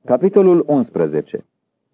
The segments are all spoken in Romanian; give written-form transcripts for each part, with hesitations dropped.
Capitolul 11.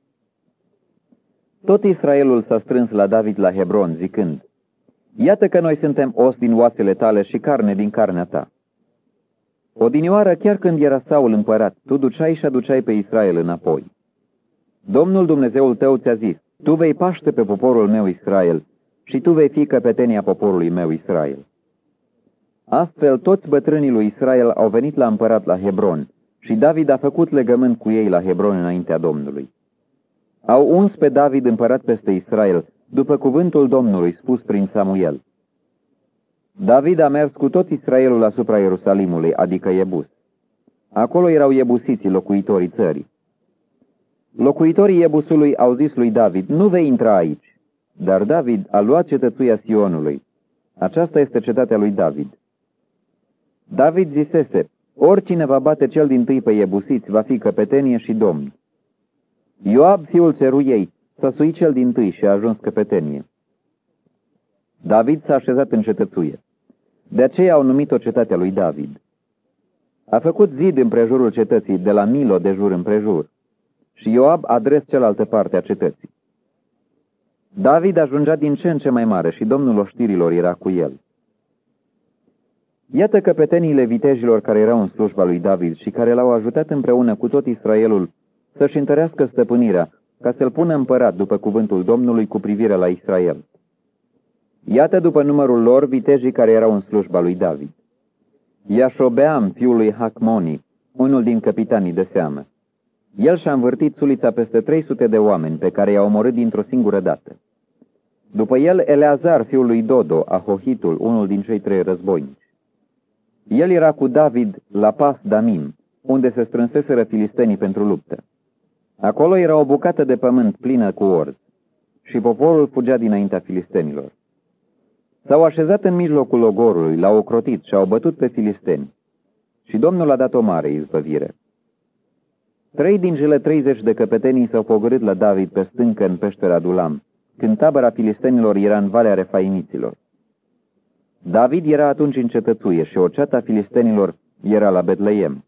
Tot Israelul s-a strâns la David la Hebron, zicând: Iată că noi suntem os din oasele tale și carne din carnea ta. Odinioară, chiar când era Saul împărat, tu duceai și aduceai pe Israel înapoi. Domnul Dumnezeul tău ți-a zis: Tu vei paște pe poporul meu Israel și tu vei fi căpetenia poporului meu Israel. Astfel toți bătrânii lui Israel au venit la împărat la Hebron și David a făcut legământ cu ei la Hebron înaintea Domnului. Au uns pe David împărat peste Israel, după cuvântul Domnului spus prin Samuel. David a mers cu tot Israelul asupra Ierusalimului, adică Iebus. Acolo erau iebusiții, locuitorii țării. Locuitorii Iebusului au zis lui David: Nu vei intra aici. Dar David a luat cetățuia Sionului. Aceasta este cetatea lui David. David zisese: Oricine va bate cel dintâi pe iebusiți va fi căpetenie și domn. Ioab, fiul Țeruiei, s-a suit cel dintâi și a ajuns căpetenie. David s-a așezat în cetățuie. De aceea au numit-o cetatea lui David. A făcut zid împrejurul cetății, de la Milo de jur împrejur, și Ioab a dres cealaltă parte a cetății. David ajungea din ce în ce mai mare și Domnul oștirilor era cu el. Iată căpeteniile vitejilor care erau în slujba lui David și care l-au ajutat împreună cu tot Israelul să-și întărească stăpânirea, ca să-l pună împărat după cuvântul Domnului cu privire la Israel. Iată după numărul lor vitejii care erau în slujba lui David. Iașobeam, fiul lui Hacmoni, unul din capitanii de seamă. El și-a învârtit sulița peste 300 de oameni, pe care i-a omorât dintr-o singură dată. După el, Eleazar, fiul lui Dodo, Ahohitul, unul din cei 3 războinici. El era cu David la Pas Damim, unde se strânseseră filistenii pentru luptă. Acolo era o bucată de pământ plină cu orz, și poporul fugea dinaintea filistenilor. S-au așezat în mijlocul ogorului, l-au ocrotit și au bătut pe filisteni. Și Domnul a dat o mare izbăvire. 3 din cele 30 de căpetenii s-au pogorât la David pe stâncă în peștera Adulam, când tabăra filistenilor era în Valea Refaimiților. David era atunci în cetățuie și o ceată a filistenilor era la Betleem.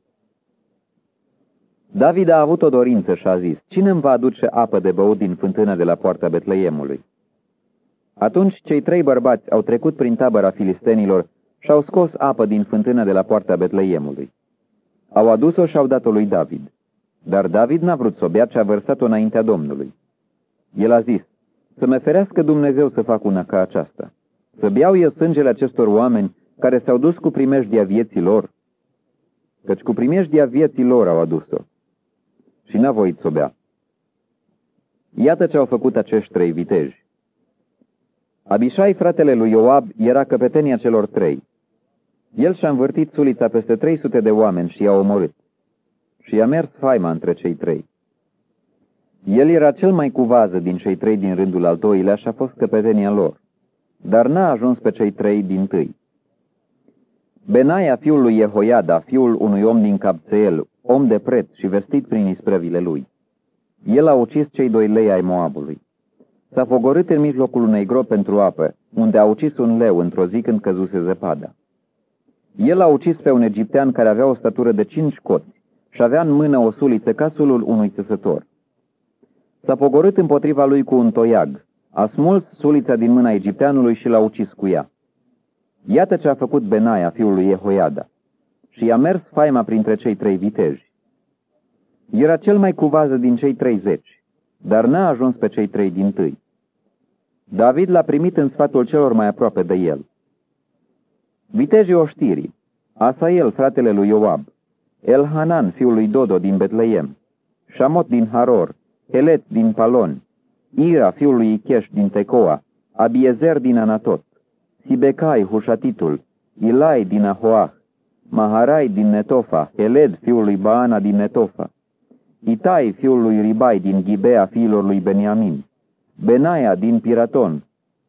David a avut o dorință și a zis: Cine îmi va aduce apă de băut din fântâna de la poarta Betleemului? Atunci cei 3 bărbați au trecut prin tabăra filistenilor și au scos apă din fântâna de la poarta Betleemului. Au adus-o și au dat-o lui David. Dar David n-a vrut să o bea, ci a vărsat-o înaintea Domnului. El a zis: Să mă ferească Dumnezeu să fac una ca aceasta, să beau eu sângele acestor oameni care s-au dus cu primejdia vieții lor, căci cu primejdia vieții lor au adus-o. Și n-a voit să o bea. Iată ce au făcut acești 3 viteji. Abișai, fratele lui Ioab, era căpetenia celor 3. El și-a învârtit sulița peste 300 de oameni și i-a omorât. Și i-a mers faima între cei 3. El era cel mai cu vază din cei 3 din rândul al doilea și a fost căpetenia lor, dar n-a ajuns pe cei 3 dintâi. Benaia, fiul lui Jehoiada, fiul unui om din Cabțeel, om de preț și vestit prin isprăvile lui. El a ucis cei 2 lei ai Moabului. S-a pogorât în mijlocul unei gropi pentru apă, unde a ucis un leu într-o zi când căzuse zăpada. El a ucis pe un egiptean care avea o statură de 5 coți și avea în mână o suliță ca sulul unui țesător. S-a pogorât împotriva lui cu un toiag, a smuls sulița din mâna egipteanului și l-a ucis cu ea. Iată ce a făcut Benaia, fiul lui Jehoiada, și i-a mers faima printre cei 3 viteji. Era cel mai cu vază din cei 30, dar n-a ajuns pe cei 3 dintâi. David l-a primit în sfatul celor mai aproape de el. Vitejii oștirii: Asael, fratele lui Ioab, Elhanan, fiul lui Dodo din Betleem, Șamot din Haror, Helet din Palon, Ira, fiul lui Icheș din Tecoa, Abiezer din Anatot, Sibecai, Hușatitul, Ilai din Ahoah, Maharai din Netofa, Heled, fiul lui Baana din Netofa, Itai, fiul lui Ribai din Ghibea fiilor lui Beniamin, Benaia din Piraton,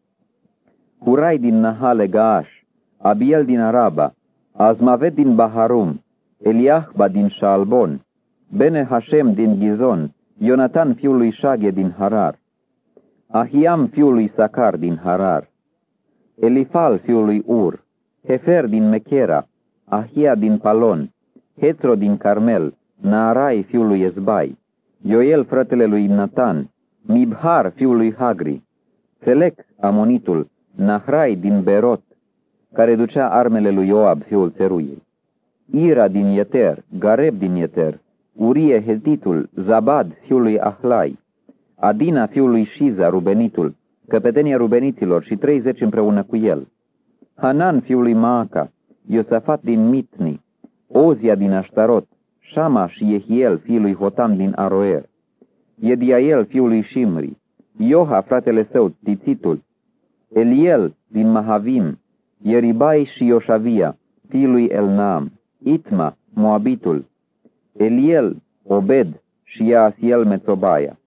Hurai din Nahale Gaaș, Abiel din Araba, Azmavet din Baharum, Eliahba din Shaalbon, Bene Hashem din Gizon, Ionatan fiul lui Shage din Harar, Ahiam fiul lui Sacar din Harar, Elifal fiul lui Ur, Hefer din Mechera, Ahia din Palon, Hetro din Carmel, Naarai fiul lui Ezbai, Ioel fratele lui Natan, Mibhar fiul lui Hagri, Selec amonitul, Nahrai din Berot, care ducea armele lui Ioab fiul Țeruiei, Ira din Ieter, Gareb din Ieter, Urie Hetitul, Zabad fiul lui Ahlai, Adina fiul lui Shiza Rubenitul, căpetenia rubeniților și 30 împreună cu el, Hanan fiul lui Maaca, Iosafat din Mitni, Ozia din Aștarot, Shama și Jehiel fiul lui Hotam din Aroer, Ediael fiul lui Shimri, Ioha fratele său, Tițitul, Eliel din Mahavim, Ieribai și Ioșavia, fiul lui Elnaam, Itma, Moabitul, Eliel, Obed și Yaasiel Metzobaia.